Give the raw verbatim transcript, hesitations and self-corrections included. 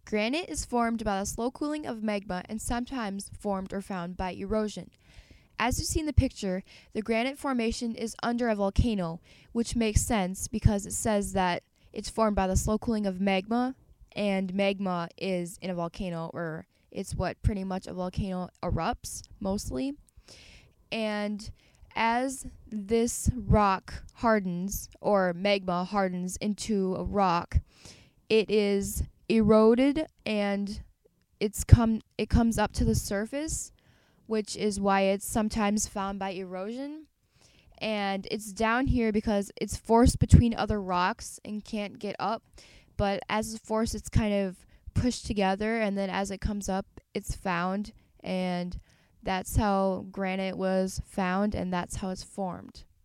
Granite is formed by the slow cooling of magma and sometimes formed or found by erosion. As you see in the picture, the granite formation is under a volcano, which makes sense because it says that it's formed by the slow cooling of magma, and magma is in a volcano, or it's what pretty much a volcano erupts mostly. And as this rock hardens, or magma hardens into a rock, it is eroded and it's come it comes up to the surface, which is why it's sometimes found by erosion. And it's down here because it's forced between other rocks and can't get up. But as it's forced, it's kind of pushed together, and then as it comes up, it's found. And that's how granite was found, and that's how it's formed.